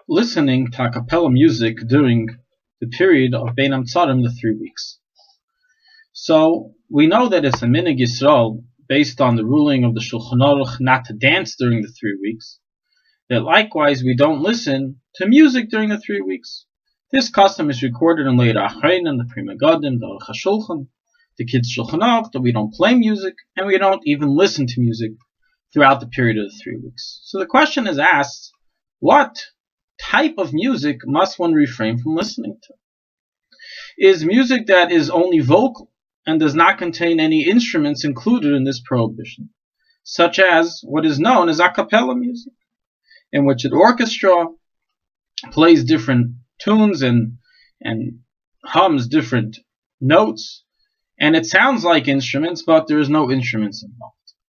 listening to a cappella music during the period of Bein Hametzarim, the 3 weeks. So we know that it's a Minhag Yisrael, based on the ruling of the Shulchan Aruch, not to dance during the 3 weeks, that likewise we don't listen to music during the 3 weeks. This custom is recorded in Leir Achreinim, the Pri Megadim, the Aruch HaShulchan, the Kids Shulchan Aruch, that we don't play music and we don't even listen to music throughout the period of the 3 weeks. So the question is asked, what type of music must one refrain from listening to? Is music that is only vocal and does not contain any instruments included in this prohibition, such as what is known as a cappella music, in which an orchestra plays different tunes and hums different notes, and it sounds like instruments, but there is no instruments involved.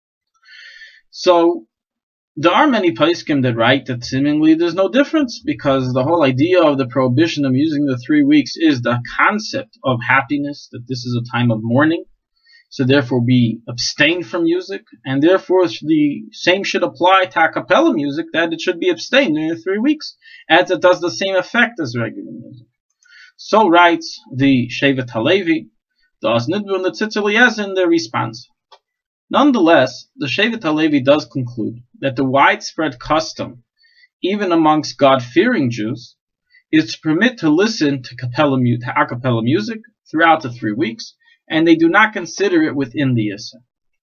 So there are many poskim that write that seemingly there's no difference, because the whole idea of the prohibition of using the 3 weeks is the concept of happiness, that this is a time of mourning, so therefore we abstain from music, and therefore the same should apply to a cappella music, that it should be abstained during the 3 weeks, as it does the same effect as regular music. So writes the Shevet HaLevi, the Oznidbu and the Tzitz Eliezer in their response. Nonetheless, the Shevet HaLevi does conclude that the widespread custom, even amongst God-fearing Jews, is to permit to listen to a cappella music throughout the 3 weeks, and they do not consider it within the Issa.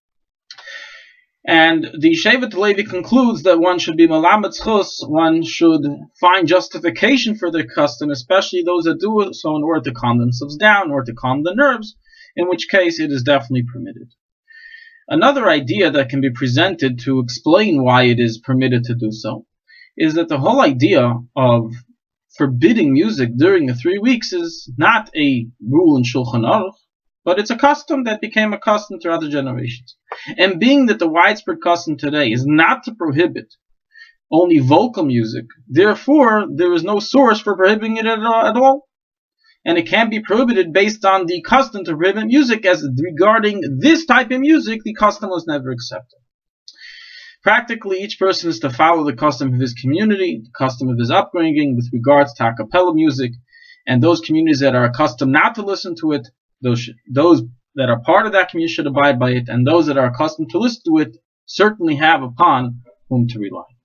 And the Shevet HaLevi concludes that one should be Melamed Zchus, one should find justification for their custom, especially those that do so in order to calm themselves down or to calm the nerves, in which case it is definitely permitted. Another idea that can be presented to explain why it is permitted to do so is that the whole idea of forbidding music during the 3 weeks is not a rule in Shulchan Aruch, but it's a custom that became a custom throughout the generations. And being that the widespread custom today is not to prohibit only vocal music, therefore there is no source for prohibiting it at all. And it can't be prohibited based on the custom to prohibit music, as regarding this type of music, the custom was never accepted. Practically, each person is to follow the custom of his community, the custom of his upbringing with regards to a cappella music, and those communities that are accustomed not to listen to it, those that are part of that community should abide by it, and those that are accustomed to listen to it certainly have upon whom to rely.